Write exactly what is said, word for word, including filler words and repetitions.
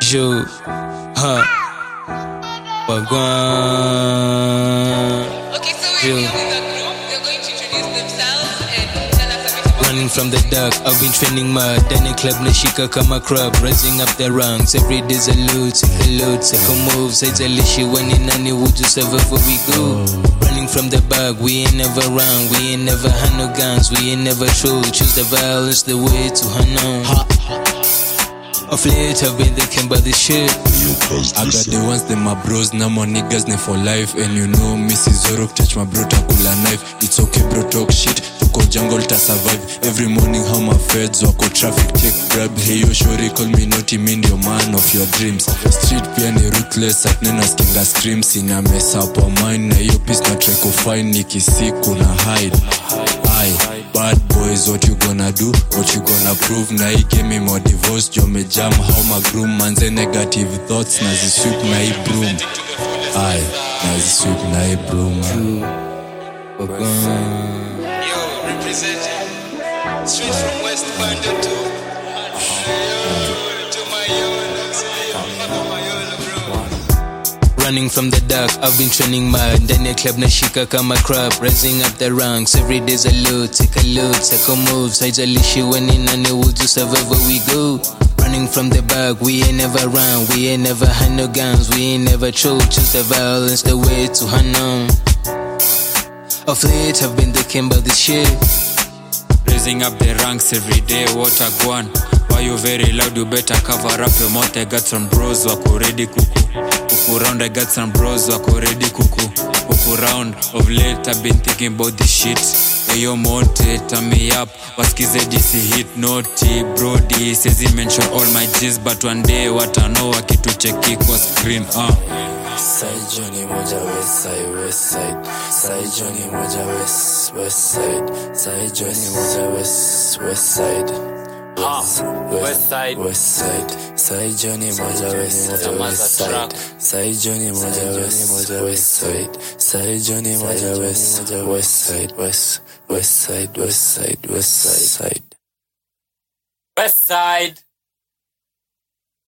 Joe, huh? Wagwan. Okay, so we're here with the group. They're going to introduce themselves and tell us a bit about. Running from the dark, I've been training mad. Then a club nashika kama crab, rising up the ranks. Every day's a loot, take a load, take a move. Say a lishi when in any would you serve where we go. Running from the back, we ain't never run, we ain't never had no guns, we ain't never true. Choose the violence, the way to Hanoi. Of late I've been thinking about this shit. I got the ones, them my bros, now my niggas, name for life. And you know, Missus Zorok touch my bro, takula knife. It's okay bro, talk shit, tuko jungle ta survive. Every morning how my feds wako traffic, take bribe. Hey yo shori, call me naughty, mean your man of your dreams. Street pia ni ruthless, at nena skinga screams. Ina mess up our mind, na yo piece na try ko find. Niki siku na hide. Aye, bad boys, what you gonna do? What you gonna prove? Na hii game more divorce, jo me jam how my groom. Manze negative thoughts, na zi sweep na hii broom. Aye, na zi sweep na hii broom. Yo, representing straight from West Banda to to Mayolo, Mayolo, bro. Running from the dark, I've been training mad. Then a club nashika kama crab, rising up the ranks. Every day's a load, take a load, take a move. Say a lishi when in any would you serve wherever we go. Running from the back, we ain't never run, we ain't never had no guns, we ain't never true. Choose the violence, the way to Hanoi. Of late I've been thinking about this shit. Raising up the ranks every day, what a guan. Why you very loud, you better cover up your mouth. I got some bros wako ready kuku. Kuku round, I got some bros wako ready kuku. Kuku round, of late I've been thinking about this shit. Hey yo Monte, turn me up, wasikize D C hit naughty. Brody, says he mention all my G's. But one day, what I know, wakitucheki kwa screen, uh Side Johnny moja west side, west side. Side Johnny moja west, west side. Side Johnny moja west, west side. West, west side, west side. Side Johnny moja west, west side. Side Johnny moja west, west side. Side Johnny moja west, west side, west, west side, west side, west side, side. West side.